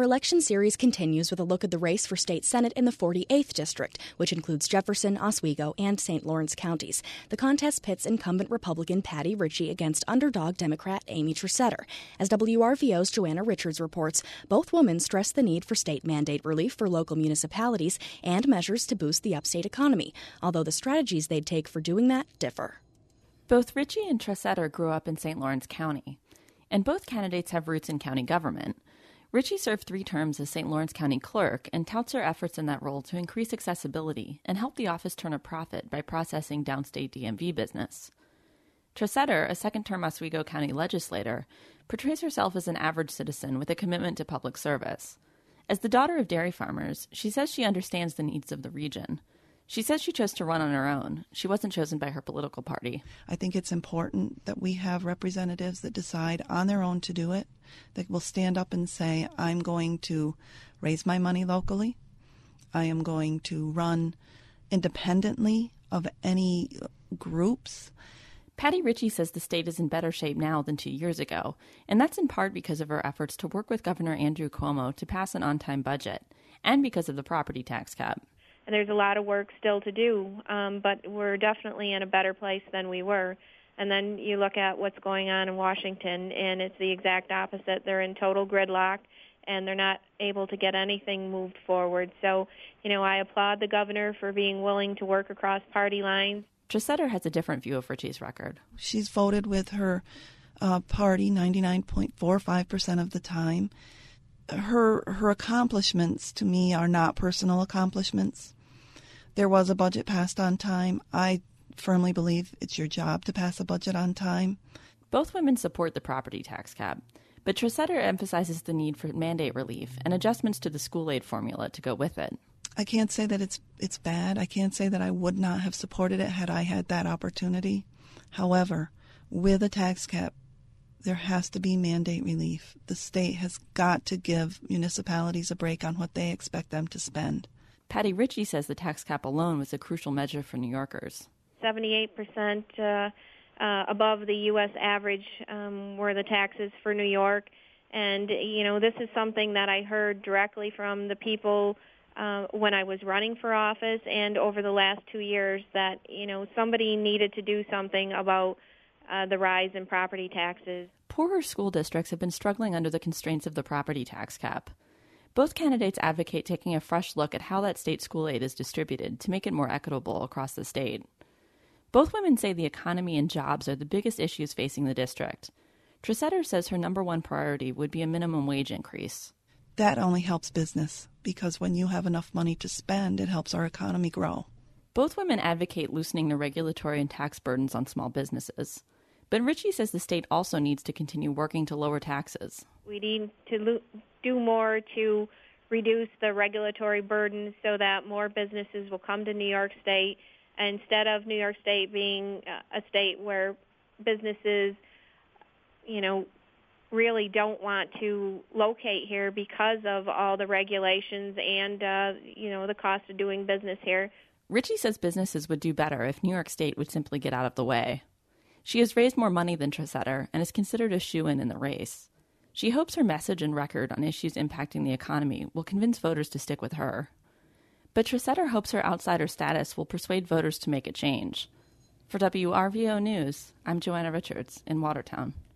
election series continues with a look at the race for state senate in the 48th district, which includes Jefferson, Oswego, and St. Lawrence counties. The contest pits incumbent Republican Patty Ritchie against underdog Democrat Amy Treseder. As WRVO's Joanna Richards reports, both women stress the need for state mandate relief for local municipalities and measures to boost the upstate economy, although the strategies they'd take for doing that differ. Both Ritchie and Treseder grew up in St. Lawrence County, and both candidates have roots in county government. Ritchie served 3 terms as St. Lawrence County Clerk and touts her efforts in that role to increase accessibility and help the office turn a profit by processing downstate DMV business. Treseder, a second-term Oswego County legislator, portrays herself as an average citizen with a commitment to public service. As the daughter of dairy farmers, she says she understands the needs of the region. She says she chose to run on her own. She wasn't chosen by her political party. I think it's important that we have representatives that decide on their own to do it, that will stand up and say, I'm going to raise my money locally. I am going to run independently of any groups. Patty Ritchie says the state is in better shape now than 2 years ago, and that's in part because of her efforts to work with Governor Andrew Cuomo to pass an on-time budget, and because of the property tax cap. And there's a lot of work still to do, but we're definitely in a better place than we were. And then you look at what's going on in Washington, and it's the exact opposite. They're in total gridlock, and they're not able to get anything moved forward. So, I applaud the governor for being willing to work across party lines. Treseder has a different view of Ritchie's record. She's voted with her party 99.45% of the time. Her accomplishments, to me, are not personal accomplishments. There was a budget passed on time. I firmly believe it's your job to pass a budget on time. Both women support the property tax cap, but Treseder emphasizes the need for mandate relief and adjustments to the school aid formula to go with it. I can't say that it's bad. I can't say that I would not have supported it had I had that opportunity. However, with a tax cap, there has to be mandate relief. The state has got to give municipalities a break on what they expect them to spend. Patty Ritchie says the tax cap alone was a crucial measure for New Yorkers. 78% above the U.S. average were the taxes for New York. And, this is something that I heard directly from the people when I was running for office and over the last 2 years that, somebody needed to do something about the rise in property taxes. Poorer school districts have been struggling under the constraints of the property tax cap. Both candidates advocate taking a fresh look at how that state school aid is distributed to make it more equitable across the state. Both women say the economy and jobs are the biggest issues facing the district. Treseder says her number one priority would be a minimum wage increase. That only helps business, because when you have enough money to spend, it helps our economy grow. Both women advocate loosening the regulatory and tax burdens on small businesses. But Ritchie says the state also needs to continue working to lower taxes. We need to do more to reduce the regulatory burden so that more businesses will come to New York State, instead of New York State being a state where businesses, really don't want to locate here because of all the regulations and, the cost of doing business here. Ritchie says businesses would do better if New York State would simply get out of the way. She has raised more money than Treseder and is considered a shoo-in in the race. She hopes her message and record on issues impacting the economy will convince voters to stick with her. But Treseder hopes her outsider status will persuade voters to make a change. For WRVO News, I'm Joanna Richards in Watertown.